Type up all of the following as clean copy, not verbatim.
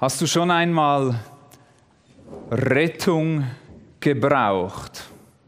Hast du schon einmal Rettung gebraucht?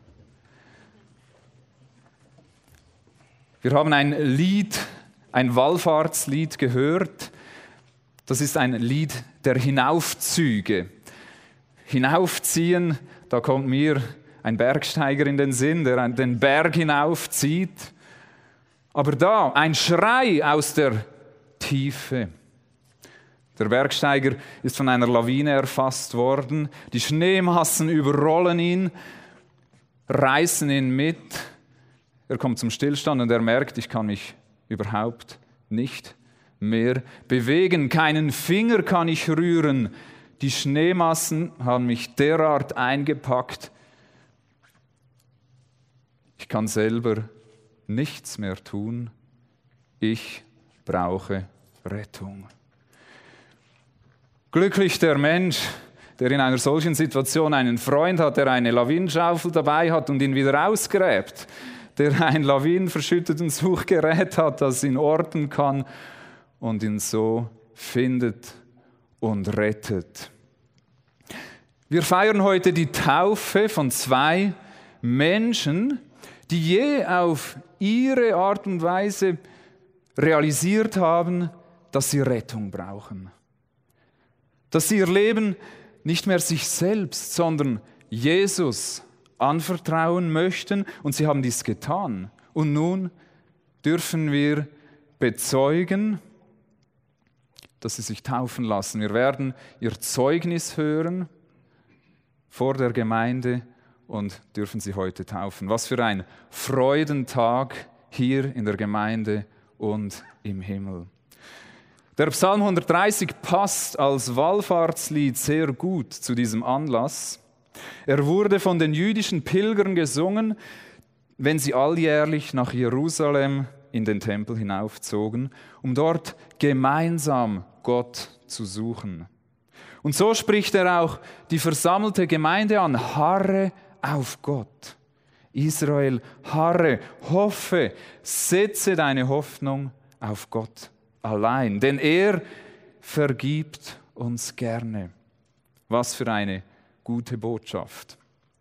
Wir haben ein Lied, ein Wallfahrtslied gehört. Das ist ein Lied der Hinaufzüge. Hinaufziehen, da kommt mir ein Bergsteiger in den Sinn, der den Berg hinaufzieht. Aber da ein Schrei aus der Tiefe. Der Bergsteiger ist von einer Lawine erfasst worden. Die Schneemassen überrollen ihn, reißen ihn mit. Er kommt zum Stillstand und er merkt, ich kann mich überhaupt nicht mehr bewegen. Keinen Finger kann ich rühren. Die Schneemassen haben mich derart eingepackt. Ich kann selber nichts mehr tun. Ich brauche Rettung. Glücklich der Mensch, der in einer solchen Situation einen Freund hat, der eine Lawinenschaufel dabei hat und ihn wieder ausgräbt, der ein lawinenverschüttetes Suchgerät hat, das ihn orten kann und ihn so findet und rettet. Wir feiern heute die Taufe von 2 Menschen, die je auf ihre Art und Weise realisiert haben, dass sie Rettung brauchen. Dass sie ihr Leben nicht mehr sich selbst, sondern Jesus anvertrauen möchten. Und sie haben dies getan. Und nun dürfen wir bezeugen, dass sie sich taufen lassen. Wir werden ihr Zeugnis hören vor der Gemeinde und dürfen sie heute taufen. Was für ein Freudentag hier in der Gemeinde und im Himmel. Der Psalm 130 passt als Wallfahrtslied sehr gut zu diesem Anlass. Er wurde von den jüdischen Pilgern gesungen, wenn sie alljährlich nach Jerusalem in den Tempel hinaufzogen, um dort gemeinsam Gott zu suchen. Und so spricht er auch die versammelte Gemeinde an: Harre auf Gott. Israel, harre, hoffe, setze deine Hoffnung auf Gott allein, denn er vergibt uns gerne. Was für eine gute Botschaft.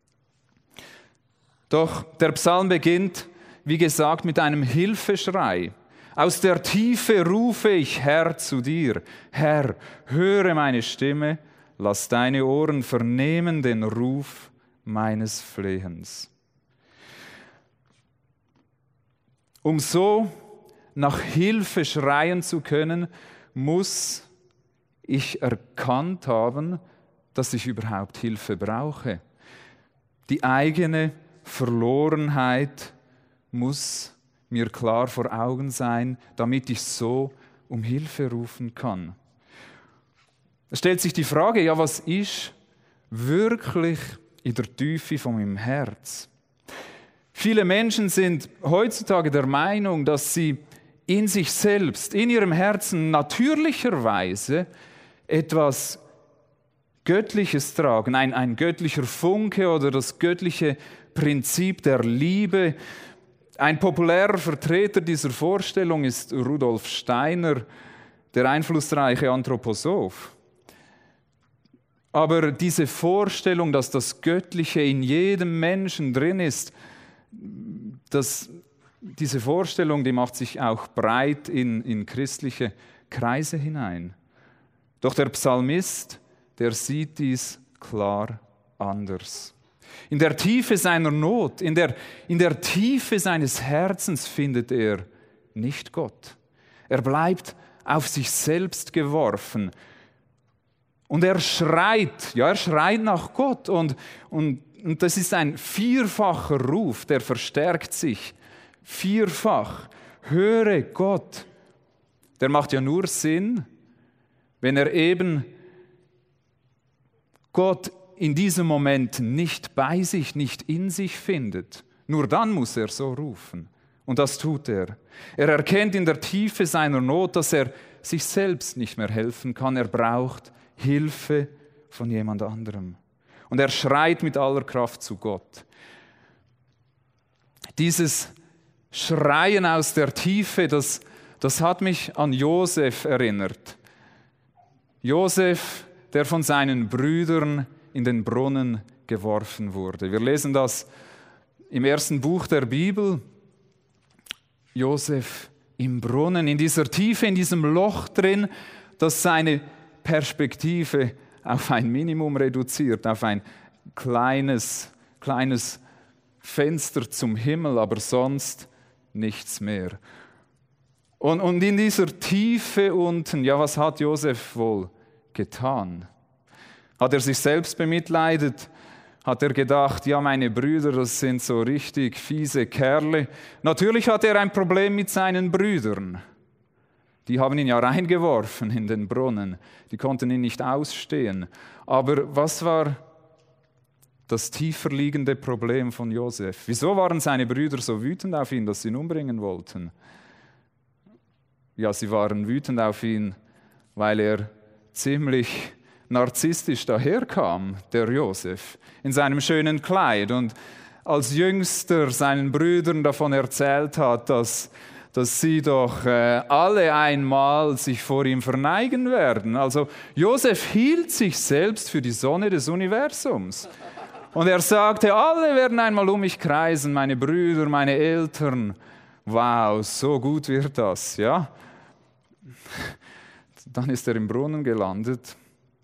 Doch der Psalm beginnt, wie gesagt, mit einem Hilfeschrei. Aus der Tiefe rufe ich, Herr, zu dir. Herr, höre meine Stimme, lass deine Ohren vernehmen den Ruf meines Flehens. Um so nach Hilfe schreien zu können, muss ich erkannt haben, dass ich überhaupt Hilfe brauche. Die eigene Verlorenheit muss mir klar vor Augen sein, damit ich so um Hilfe rufen kann. Es stellt sich die Frage, ja, was ist wirklich in der Tiefe von meinem Herz? Viele Menschen sind heutzutage der Meinung, dass sie in sich selbst, in ihrem Herzen natürlicherweise etwas Göttliches tragen, ein göttlicher Funke oder das göttliche Prinzip der Liebe. Ein populärer Vertreter dieser Vorstellung ist Rudolf Steiner, der einflussreiche Anthroposoph. Aber diese Vorstellung, dass das Göttliche in jedem Menschen drin ist, diese Vorstellung, die macht sich auch breit in christliche Kreise hinein. Doch der Psalmist, der sieht dies klar anders. In der Tiefe seiner Not, in der Tiefe seines Herzens findet er nicht Gott. Er bleibt auf sich selbst geworfen. Und er schreit nach Gott. Und das ist ein vierfacher Ruf, der verstärkt sich. Vierfach. Höre Gott. Der macht ja nur Sinn, wenn er eben Gott in diesem Moment nicht bei sich, nicht in sich findet. Nur dann muss er so rufen. Und das tut er. Er erkennt in der Tiefe seiner Not, dass er sich selbst nicht mehr helfen kann. Er braucht Hilfe von jemand anderem. Und er schreit mit aller Kraft zu Gott. Dieses Schreien aus der Tiefe, das hat mich an Josef erinnert. Josef, der von seinen Brüdern in den Brunnen geworfen wurde. Wir lesen das im ersten Buch der Bibel. Josef im Brunnen, in dieser Tiefe, in diesem Loch drin, das seine Perspektive auf ein Minimum reduziert, auf ein kleines Fenster zum Himmel, aber sonst nichts mehr. Und in dieser Tiefe unten, ja, was hat Josef wohl getan? Hat er sich selbst bemitleidet? Hat er gedacht, ja, meine Brüder, das sind so richtig fiese Kerle? Natürlich hatte er ein Problem mit seinen Brüdern. Die haben ihn ja reingeworfen in den Brunnen. Die konnten ihn nicht ausstehen. Aber was war das tiefer liegende Problem von Josef? Wieso waren seine Brüder so wütend auf ihn, dass sie ihn umbringen wollten? Ja, sie waren wütend auf ihn, weil er ziemlich narzisstisch daherkam, der Josef, in seinem schönen Kleid und als Jüngster seinen Brüdern davon erzählt hat, dass sie doch alle einmal sich vor ihm verneigen werden. Also Josef hielt sich selbst für die Sonne des Universums. Und er sagte, alle werden einmal um mich kreisen, meine Brüder, meine Eltern. Wow, so gut wird das, ja? Dann ist er im Brunnen gelandet.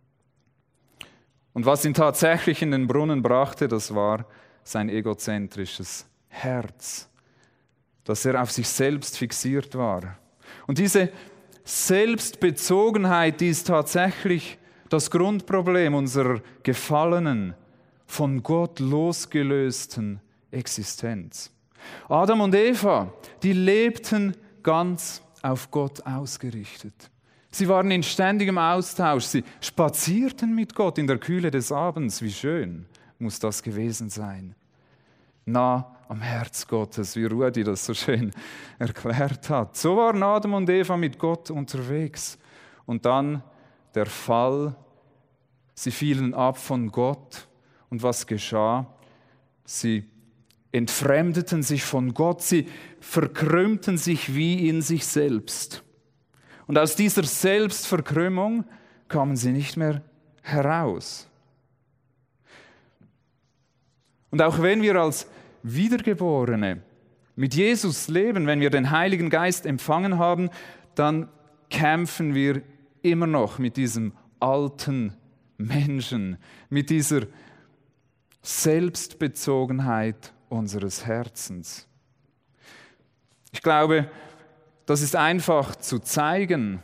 Und was ihn tatsächlich in den Brunnen brachte, das war sein egozentrisches Herz, dass er auf sich selbst fixiert war. Und diese Selbstbezogenheit, die ist tatsächlich das Grundproblem unserer gefallenen, von Gott losgelösten Existenz. Adam und Eva, die lebten ganz auf Gott ausgerichtet. Sie waren in ständigem Austausch, sie spazierten mit Gott in der Kühle des Abends. Wie schön muss das gewesen sein. Nah am Herz Gottes, wie Rudi das so schön erklärt hat. So waren Adam und Eva mit Gott unterwegs. Und dann der Fall, sie fielen ab von Gott. Und was geschah? Sie entfremdeten sich von Gott, sie verkrümmten sich wie in sich selbst. Und aus dieser Selbstverkrümmung kamen sie nicht mehr heraus. Und auch wenn wir als Wiedergeborene mit Jesus leben, wenn wir den Heiligen Geist empfangen haben, dann kämpfen wir immer noch mit diesem alten Menschen, mit dieser Selbstbezogenheit unseres Herzens. Ich glaube, das ist einfach zu zeigen,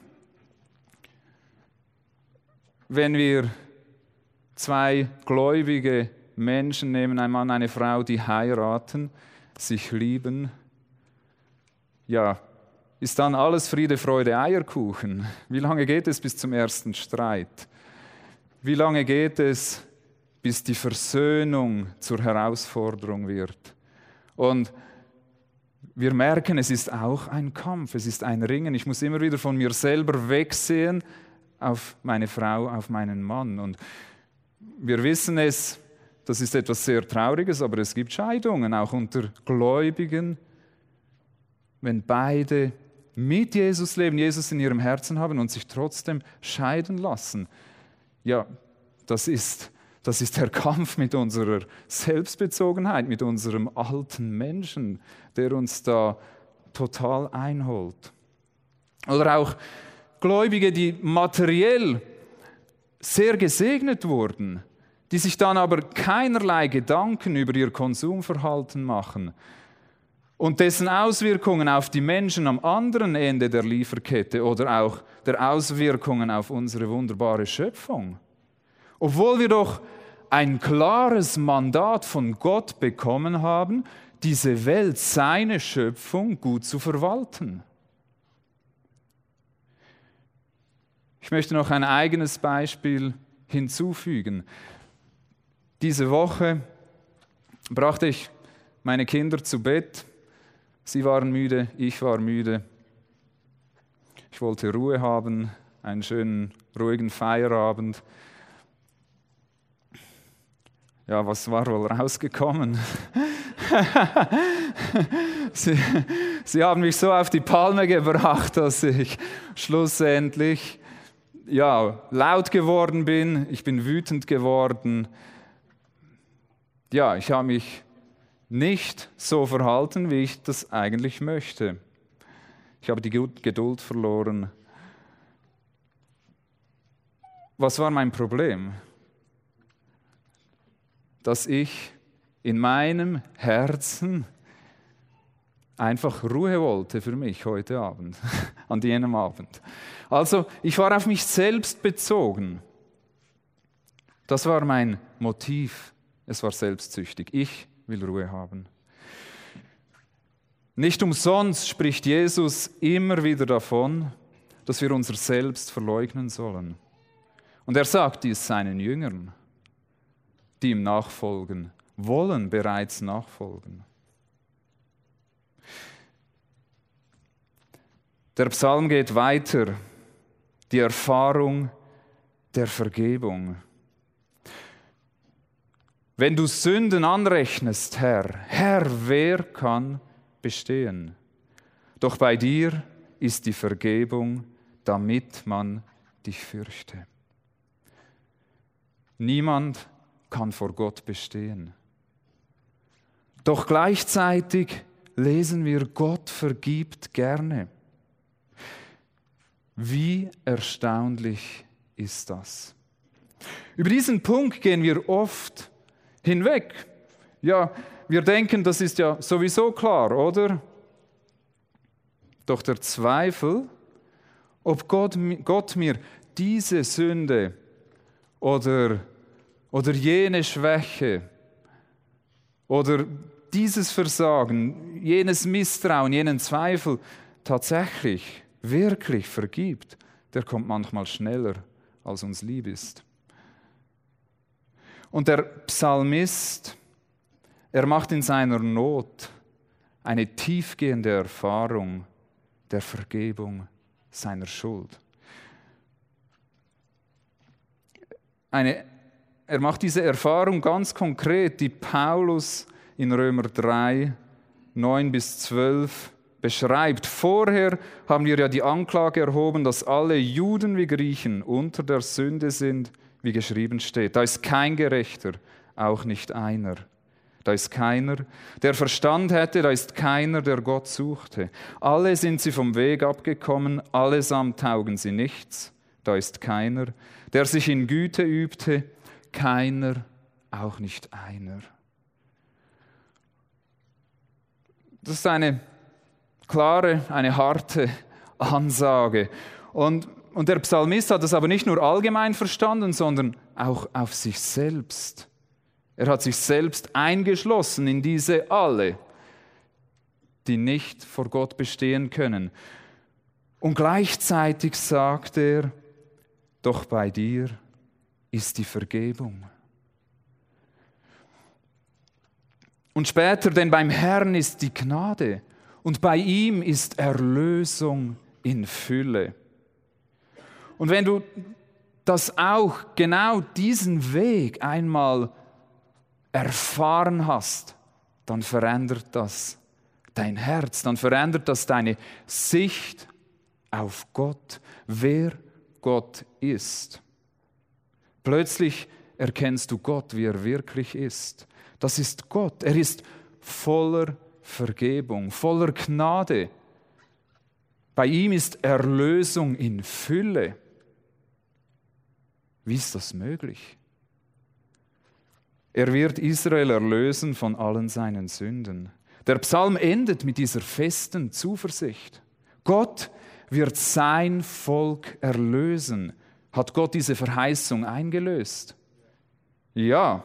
wenn wir zwei gläubige Menschen nehmen, ein Mann, eine Frau, die heiraten, sich lieben, ja, ist dann alles Friede, Freude, Eierkuchen. Wie lange geht es bis zum ersten Streit? Wie lange geht es, bis die Versöhnung zur Herausforderung wird? Und wir merken, es ist auch ein Kampf, es ist ein Ringen. Ich muss immer wieder von mir selber wegsehen auf meine Frau, auf meinen Mann. Und wir wissen es, das ist etwas sehr Trauriges, aber es gibt Scheidungen, auch unter Gläubigen. Wenn beide mit Jesus leben, Jesus in ihrem Herzen haben und sich trotzdem scheiden lassen, ja, das ist der Kampf mit unserer Selbstbezogenheit, mit unserem alten Menschen, der uns da total einholt. Oder auch Gläubige, die materiell sehr gesegnet wurden, die sich dann aber keinerlei Gedanken über ihr Konsumverhalten machen und dessen Auswirkungen auf die Menschen am anderen Ende der Lieferkette oder auch der Auswirkungen auf unsere wunderbare Schöpfung. Obwohl wir doch ein klares Mandat von Gott bekommen haben, diese Welt, seine Schöpfung, gut zu verwalten. Ich möchte noch ein eigenes Beispiel hinzufügen. Diese Woche brachte ich meine Kinder zu Bett. Sie waren müde, ich war müde. Ich wollte Ruhe haben, einen schönen, ruhigen Feierabend. Ja, was war wohl rausgekommen? Sie haben mich so auf die Palme gebracht, dass ich schlussendlich laut geworden bin, ich bin wütend geworden. Ja, ich habe mich nicht so verhalten, wie ich das eigentlich möchte. Ich habe die Geduld verloren. Was war mein Problem? Dass ich in meinem Herzen einfach Ruhe wollte für mich heute Abend, an jenem Abend. Also, ich war auf mich selbst bezogen. Das war mein Motiv. Es war selbstsüchtig. Ich will Ruhe haben. Nicht umsonst spricht Jesus immer wieder davon, dass wir unser Selbst verleugnen sollen. Und er sagt dies seinen Jüngern, die ihm nachfolgen, wollen bereits nachfolgen. Der Psalm geht weiter, die Erfahrung der Vergebung. Wenn du Sünden anrechnest, Herr, wer kann bestehen? Doch bei dir ist die Vergebung, damit man dich fürchte. Niemand kann vor Gott bestehen. Doch gleichzeitig lesen wir, Gott vergibt gerne. Wie erstaunlich ist das? Über diesen Punkt gehen wir oft hinweg. Ja, wir denken, das ist ja sowieso klar, oder? Doch der Zweifel, ob Gott mir diese Sünde oder jene Schwäche oder dieses Versagen, jenes Misstrauen, jenen Zweifel tatsächlich, wirklich vergibt, der kommt manchmal schneller, als uns lieb ist. Und der Psalmist, er macht in seiner Not eine tiefgehende Erfahrung der Vergebung seiner Schuld. Er macht diese Erfahrung ganz konkret, die Paulus in Römer 3, 9-12 beschreibt. Vorher haben wir ja die Anklage erhoben, dass alle Juden wie Griechen unter der Sünde sind, wie geschrieben steht. Da ist kein Gerechter, auch nicht einer. Da ist keiner, der Verstand hätte, da ist keiner, der Gott suchte. Alle sind sie vom Weg abgekommen, allesamt taugen sie nichts. Da ist keiner, der sich in Güte übte, keiner, auch nicht einer. Das ist eine klare, eine harte Ansage. Und der Psalmist hat das aber nicht nur allgemein verstanden, sondern auch auf sich selbst. Er hat sich selbst eingeschlossen in diese alle, die nicht vor Gott bestehen können. Und gleichzeitig sagt er, doch bei dir ist die Vergebung. Und später, denn beim Herrn ist die Gnade und bei ihm ist Erlösung in Fülle. Und wenn du das auch, genau diesen Weg einmal erfahren hast, dann verändert das dein Herz, dann verändert das deine Sicht auf Gott, wer Gott ist. Plötzlich erkennst du Gott, wie er wirklich ist. Das ist Gott. Er ist voller Vergebung, voller Gnade. Bei ihm ist Erlösung in Fülle. Wie ist das möglich? Er wird Israel erlösen von allen seinen Sünden. Der Psalm endet mit dieser festen Zuversicht. Gott wird sein Volk erlösen. Hat Gott diese Verheißung eingelöst? Ja.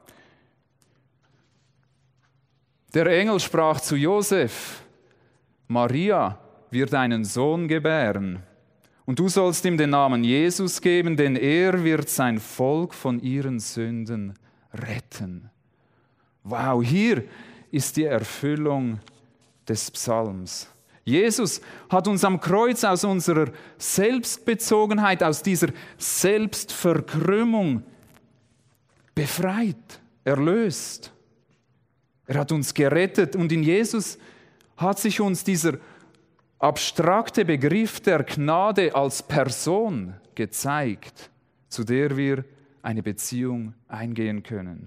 Der Engel sprach zu Josef, Maria wird einen Sohn gebären. Und du sollst ihm den Namen Jesus geben, denn er wird sein Volk von ihren Sünden retten. Wow, hier ist die Erfüllung des Psalms. Jesus hat uns am Kreuz aus unserer Selbstbezogenheit, aus dieser Selbstverkrümmung befreit, erlöst. Er hat uns gerettet und in Jesus hat sich uns dieser abstrakte Begriff der Gnade als Person gezeigt, zu der wir eine Beziehung eingehen können.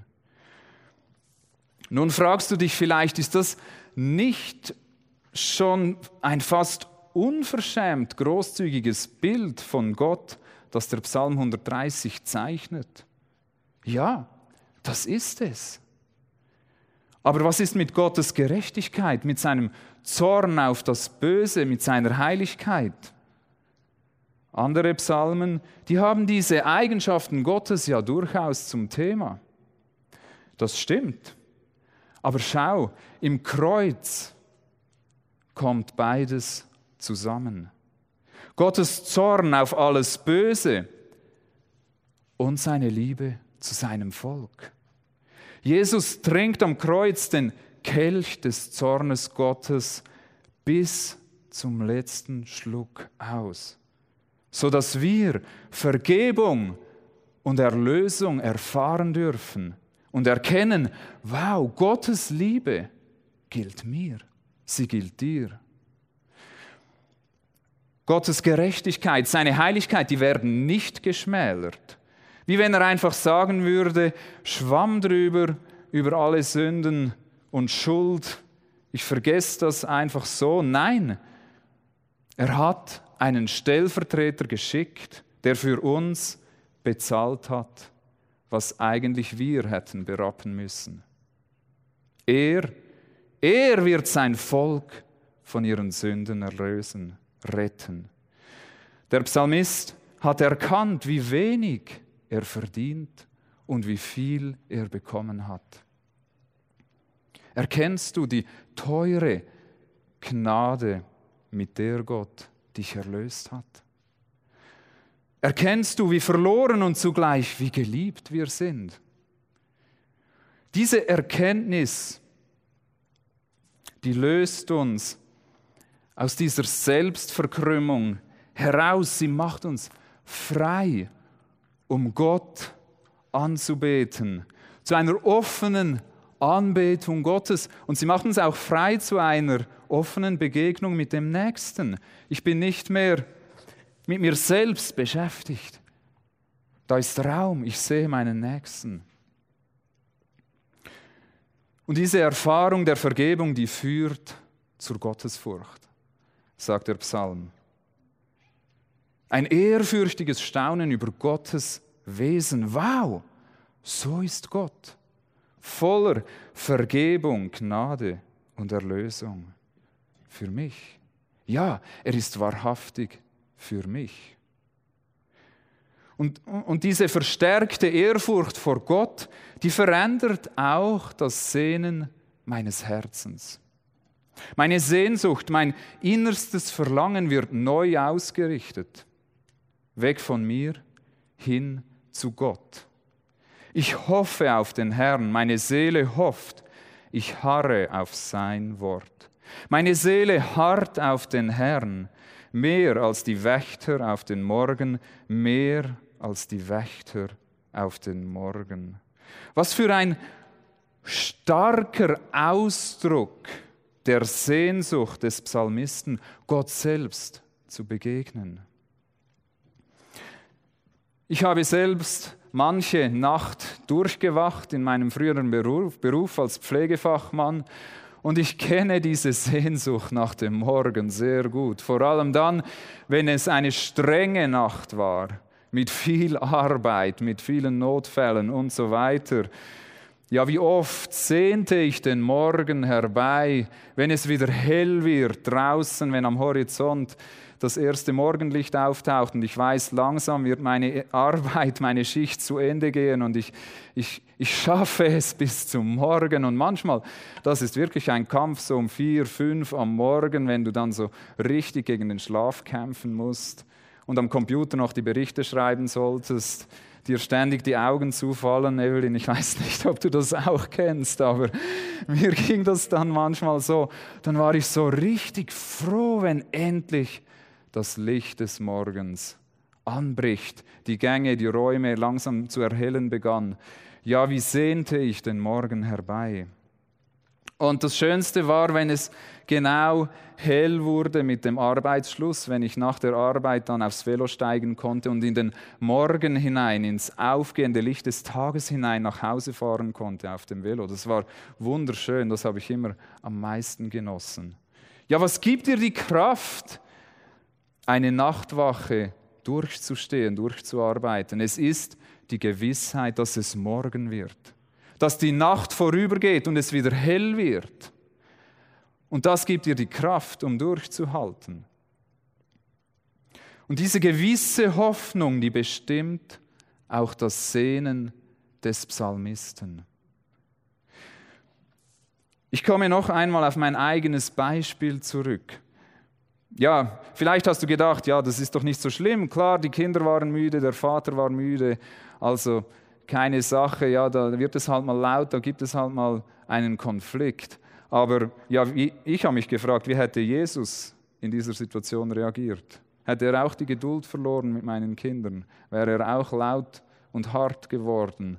Nun fragst du dich vielleicht, ist das nicht schon ein fast unverschämt großzügiges Bild von Gott, das der Psalm 130 zeichnet? Ja, das ist es. Aber was ist mit Gottes Gerechtigkeit, mit seinem Zorn auf das Böse, mit seiner Heiligkeit? Andere Psalmen, die haben diese Eigenschaften Gottes ja durchaus zum Thema. Das stimmt. Aber schau, im Kreuz kommt beides zusammen. Gottes Zorn auf alles Böse und seine Liebe zu seinem Volk. Jesus trinkt am Kreuz den Kelch des Zornes Gottes bis zum letzten Schluck aus, sodass wir Vergebung und Erlösung erfahren dürfen und erkennen, wow, Gottes Liebe gilt mir, sie gilt dir. Gottes Gerechtigkeit, seine Heiligkeit, die werden nicht geschmälert. Wie wenn er einfach sagen würde, Schwamm drüber, über alle Sünden und Schuld, ich vergesse das einfach so. Nein, er hat einen Stellvertreter geschickt, der für uns bezahlt hat, was eigentlich wir hätten berappen müssen. Er wird sein Volk von ihren Sünden erlösen, retten. Der Psalmist hat erkannt, wie wenig er verdient und wie viel er bekommen hat. Erkennst du die teure Gnade, mit der Gott dich erlöst hat? Erkennst du, wie verloren und zugleich wie geliebt wir sind? Diese Erkenntnis, die löst uns aus dieser Selbstverkrümmung heraus. Sie macht uns frei, um Gott anzubeten, zu einer offenen Anbetung Gottes. Und sie macht uns auch frei zu einer offenen Begegnung mit dem Nächsten. Ich bin nicht mehr mit mir selbst beschäftigt. Da ist Raum, ich sehe meinen Nächsten. Und diese Erfahrung der Vergebung, die führt zur Gottesfurcht, sagt der Psalm. Ein ehrfürchtiges Staunen über Gottes Wesen. Wow, so ist Gott. Voller Vergebung, Gnade und Erlösung. Für mich. Ja, er ist wahrhaftig für mich. Und diese verstärkte Ehrfurcht vor Gott, die verändert auch das Sehnen meines Herzens. Meine Sehnsucht, mein innerstes Verlangen wird neu ausgerichtet. Weg von mir, hin zu Gott. Ich hoffe auf den Herrn, meine Seele hofft, ich harre auf sein Wort. Meine Seele harrt auf den Herrn, mehr als die Wächter auf den Morgen, mehr als die Wächter auf den Morgen. Was für ein starker Ausdruck der Sehnsucht des Psalmisten, Gott selbst zu begegnen. Ich habe selbst manche Nacht durchgewacht in meinem früheren Beruf als Pflegefachmann und ich kenne diese Sehnsucht nach dem Morgen sehr gut. Vor allem dann, wenn es eine strenge Nacht war, mit viel Arbeit, mit vielen Notfällen und so weiter. Ja, wie oft sehnte ich den Morgen herbei, wenn es wieder hell wird draußen, wenn am Horizont das erste Morgenlicht auftaucht und ich weiß, langsam wird meine Arbeit, meine Schicht zu Ende gehen und ich schaffe es bis zum Morgen. Und manchmal, das ist wirklich ein Kampf so um 4, 5 am Morgen, wenn du dann so richtig gegen den Schlaf kämpfen musst und am Computer noch die Berichte schreiben solltest, dir ständig die Augen zufallen. Evelyn, ich weiß nicht, ob du das auch kennst, aber mir ging das dann manchmal so. Dann war ich so richtig froh, wenn endlich das Licht des Morgens anbricht, die Gänge, die Räume langsam zu erhellen begann. Ja, wie sehnte ich den Morgen herbei. Und das Schönste war, wenn es genau hell wurde mit dem Arbeitsschluss, wenn ich nach der Arbeit dann aufs Velo steigen konnte und in den Morgen hinein, ins aufgehende Licht des Tages hinein nach Hause fahren konnte auf dem Velo. Das war wunderschön, das habe ich immer am meisten genossen. Ja, was gibt dir die Kraft, eine Nachtwache durchzustehen, durchzuarbeiten? Es ist die Gewissheit, dass es morgen wird. Dass die Nacht vorübergeht und es wieder hell wird. Und das gibt dir die Kraft, um durchzuhalten. Und diese gewisse Hoffnung, die bestimmt auch das Sehnen des Psalmisten. Ich komme noch einmal auf mein eigenes Beispiel zurück. Ja, vielleicht hast du gedacht, ja, das ist doch nicht so schlimm. Klar, die Kinder waren müde, der Vater war müde, also keine Sache, ja, da wird es halt mal laut, da gibt es halt mal einen Konflikt. Aber ja, ich habe mich gefragt, wie hätte Jesus in dieser Situation reagiert? Hätte er auch die Geduld verloren mit meinen Kindern? Wäre er auch laut und hart geworden?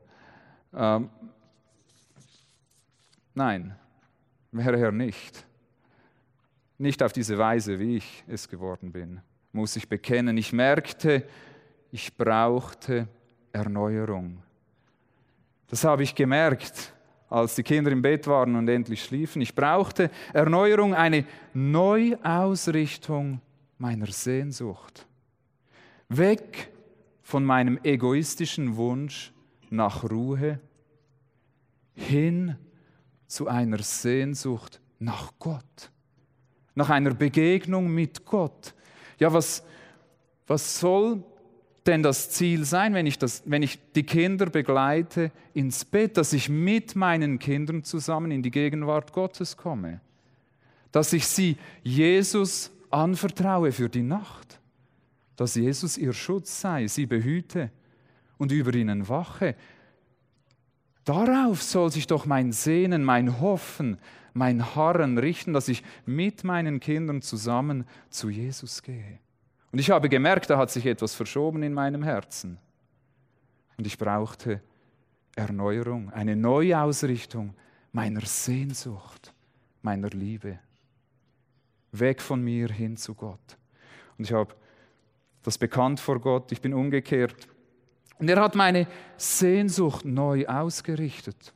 Nein, wäre er nicht. Nicht auf diese Weise, wie ich es geworden bin, muss ich bekennen. Ich merkte, ich brauchte Erneuerung. Das habe ich gemerkt, als die Kinder im Bett waren und endlich schliefen. Ich brauchte Erneuerung, eine Neuausrichtung meiner Sehnsucht. Weg von meinem egoistischen Wunsch nach Ruhe, hin zu einer Sehnsucht nach Gott, nach einer Begegnung mit Gott. Ja, was soll denn das Ziel sein, wenn ich die Kinder begleite ins Bett, dass ich mit meinen Kindern zusammen in die Gegenwart Gottes komme, dass ich sie Jesus anvertraue für die Nacht, dass Jesus ihr Schutz sei, sie behüte und über ihnen wache. Darauf soll sich doch mein Sehnen, mein Hoffen, mein Harren richten, dass ich mit meinen Kindern zusammen zu Jesus gehe. Und ich habe gemerkt, da hat sich etwas verschoben in meinem Herzen. Und ich brauchte Erneuerung, eine Neuausrichtung meiner Sehnsucht, meiner Liebe. Weg von mir hin zu Gott. Und ich habe das bekannt vor Gott, ich bin umgekehrt. Und er hat meine Sehnsucht neu ausgerichtet.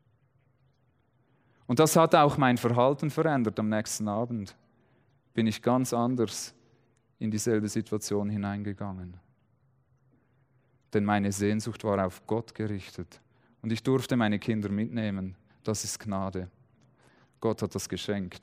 Und das hat auch mein Verhalten verändert. Am nächsten Abend bin ich ganz anders in dieselbe Situation hineingegangen. Denn meine Sehnsucht war auf Gott gerichtet. Und ich durfte meine Kinder mitnehmen. Das ist Gnade. Gott hat das geschenkt.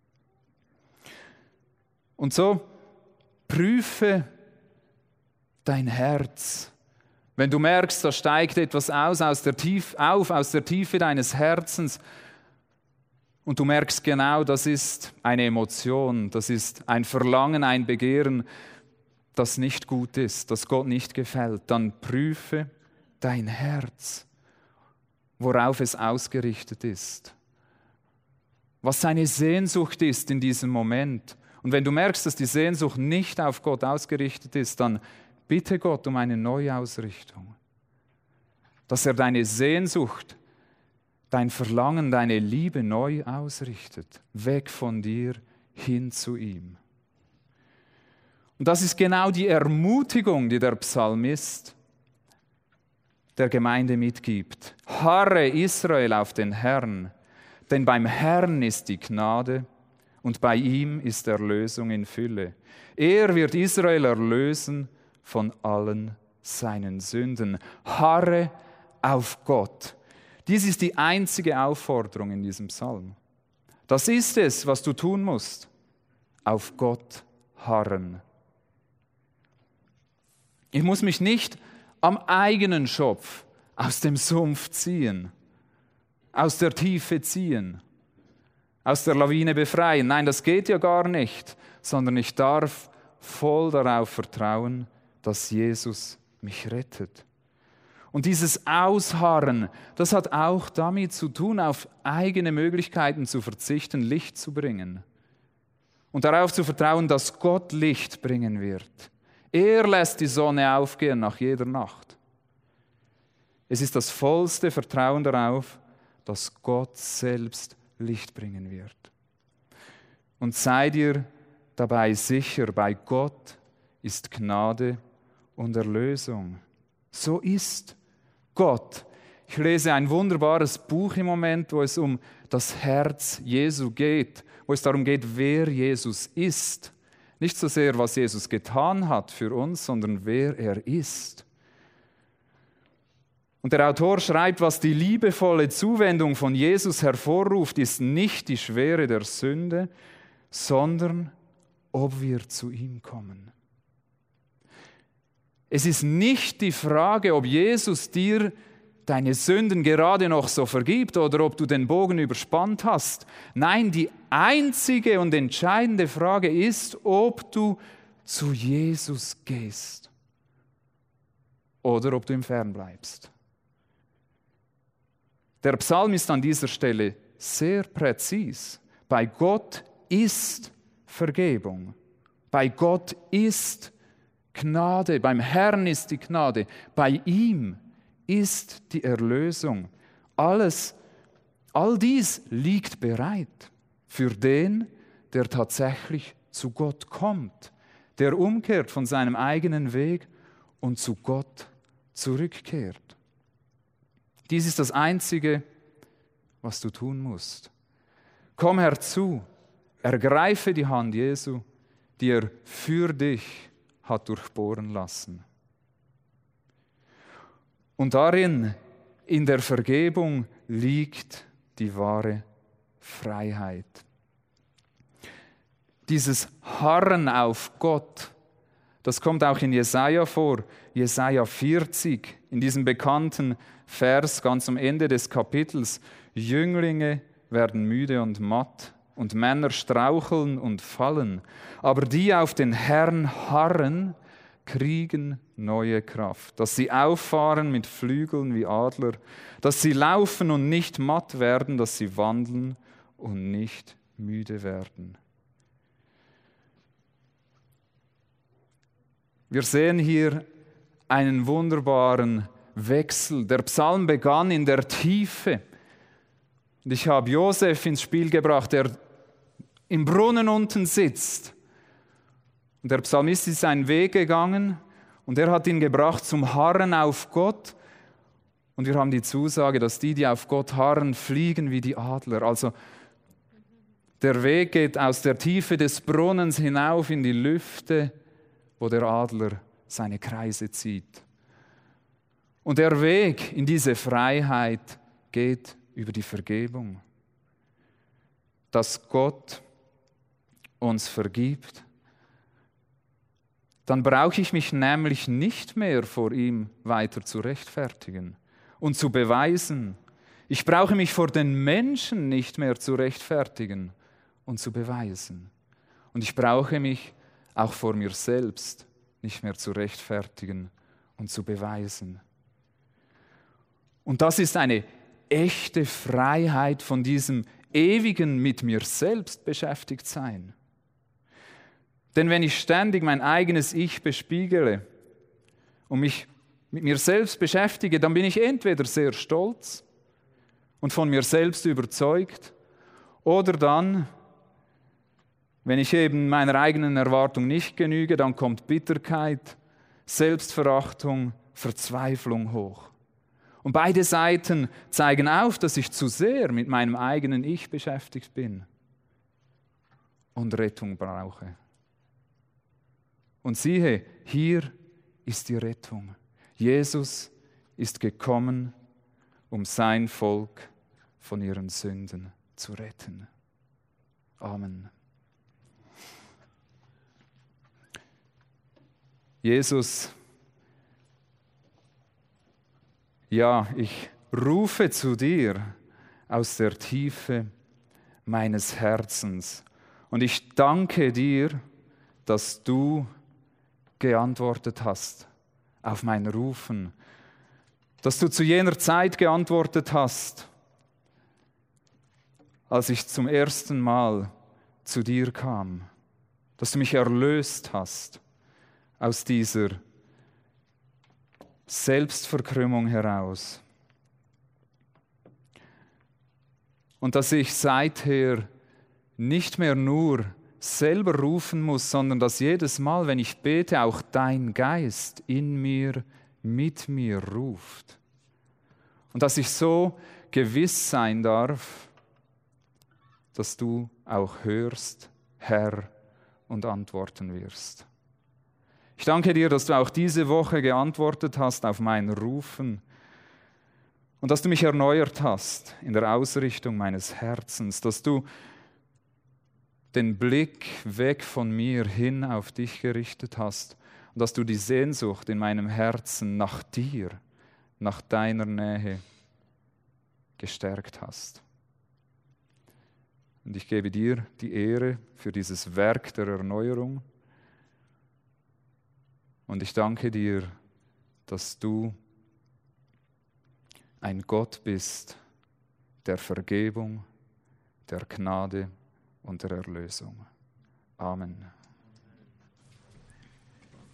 Und so, prüfe dein Herz. Wenn du merkst, da steigt etwas aus der Tiefe deines Herzens, und du merkst genau, das ist eine Emotion, das ist ein Verlangen, ein Begehren, das nicht gut ist, das Gott nicht gefällt, dann prüfe dein Herz, worauf es ausgerichtet ist, was seine Sehnsucht ist in diesem Moment. Und wenn du merkst, dass die Sehnsucht nicht auf Gott ausgerichtet ist, dann bitte Gott um eine Neuausrichtung, dass er deine Sehnsucht, dein Verlangen, deine Liebe neu ausrichtet, weg von dir hin zu ihm. Und das ist genau die Ermutigung, die der Psalmist der Gemeinde mitgibt. Harre Israel auf den Herrn, denn beim Herrn ist die Gnade und bei ihm ist Erlösung in Fülle. Er wird Israel erlösen von allen seinen Sünden. Harre auf Gott. Dies ist die einzige Aufforderung in diesem Psalm. Das ist es, was du tun musst. Auf Gott harren. Ich muss mich nicht am eigenen Schopf aus dem Sumpf ziehen, aus der Tiefe ziehen, aus der Lawine befreien. Nein, das geht ja gar nicht, sondern ich darf voll darauf vertrauen, dass Jesus mich rettet. Und dieses Ausharren, das hat auch damit zu tun, auf eigene Möglichkeiten zu verzichten, Licht zu bringen. Und darauf zu vertrauen, dass Gott Licht bringen wird. Er lässt die Sonne aufgehen nach jeder Nacht. Es ist das vollste Vertrauen darauf, dass Gott selbst Licht bringen wird. Und sei dir dabei sicher, bei Gott ist Gnade und Erlösung. So ist Gott. Ich lese ein wunderbares Buch im Moment, wo es um das Herz Jesu geht, wo es darum geht, wer Jesus ist. Nicht so sehr, was Jesus getan hat für uns, sondern wer er ist. Und der Autor schreibt, was die liebevolle Zuwendung von Jesus hervorruft, ist nicht die Schwere der Sünde, sondern ob wir zu ihm kommen. Es ist nicht die Frage, ob Jesus dir deine Sünden gerade noch so vergibt oder ob du den Bogen überspannt hast. Nein, die einzige und entscheidende Frage ist, ob du zu Jesus gehst oder ob du ihm fernbleibst. Der Psalm ist an dieser Stelle sehr präzis. Bei Gott ist Vergebung. Bei Gott ist Gnade. Beim Herrn ist die Gnade. Bei ihm ist die Erlösung. All dies liegt bereit für den, der tatsächlich zu Gott kommt, der umkehrt von seinem eigenen Weg und zu Gott zurückkehrt. Dies ist das Einzige, was du tun musst. Komm herzu, ergreife die Hand Jesu, die er für dich hat durchbohren lassen. Und darin, in der Vergebung, liegt die wahre Freiheit. Dieses Harren auf Gott, das kommt auch in Jesaja vor, Jesaja 40, in diesem bekannten Vers ganz am Ende des Kapitels. Jünglinge werden müde und matt und Männer straucheln und fallen, aber die auf den Herrn harren, kriegen neue Kraft, dass sie auffahren mit Flügeln wie Adler, dass sie laufen und nicht matt werden, dass sie wandeln und nicht müde werden. Wir sehen hier einen wunderbaren Wechsel. Der Psalm begann in der Tiefe. Und ich habe Josef ins Spiel gebracht, der im Brunnen unten sitzt. Und der Psalmist ist seinen Weg gegangen und er hat ihn gebracht zum Harren auf Gott. Und wir haben die Zusage, dass die auf Gott harren, fliegen wie die Adler. Also der Weg geht aus der Tiefe des Brunnens hinauf in die Lüfte, wo der Adler seine Kreise zieht. Und der Weg in diese Freiheit geht über die Vergebung. Dass Gott uns vergibt, dann brauche ich mich nämlich nicht mehr vor ihm weiter zu rechtfertigen und zu beweisen. Ich brauche mich vor den Menschen nicht mehr zu rechtfertigen und zu beweisen. Und ich brauche mich auch vor mir selbst nicht mehr zu rechtfertigen und zu beweisen. Und das ist eine echte Freiheit von diesem ewigen mit mir selbst beschäftigt sein. Denn wenn ich ständig mein eigenes Ich bespiegele und mich mit mir selbst beschäftige, dann bin ich entweder sehr stolz und von mir selbst überzeugt oder dann, wenn ich eben meiner eigenen Erwartung nicht genüge, dann kommt Bitterkeit, Selbstverachtung, Verzweiflung hoch. Und beide Seiten zeigen auf, dass ich zu sehr mit meinem eigenen Ich beschäftigt bin und Rettung brauche. Und siehe, hier ist die Rettung. Jesus ist gekommen, um sein Volk von ihren Sünden zu retten. Amen. Jesus, ja, ich rufe zu dir aus der Tiefe meines Herzens und ich danke dir, dass du geantwortet hast auf mein Rufen, dass du zu jener Zeit geantwortet hast, als ich zum ersten Mal zu dir kam, dass du mich erlöst hast aus dieser Selbstverkrümmung heraus. und dass ich seither nicht mehr nur selber rufen muss, sondern dass jedes Mal, wenn ich bete, auch dein Geist in mir, mit mir ruft. Und dass ich so gewiss sein darf, dass du auch hörst, Herr, und antworten wirst. Ich danke dir, dass du auch diese Woche geantwortet hast auf mein Rufen und dass du mich erneuert hast in der Ausrichtung meines Herzens, dass du den Blick weg von mir hin auf dich gerichtet hast und dass du die Sehnsucht in meinem Herzen nach dir, nach deiner Nähe gestärkt hast. Und ich gebe dir die Ehre für dieses Werk der Erneuerung. Und ich danke dir, dass du ein Gott bist der Vergebung, der Gnade und der Erlösung. Amen.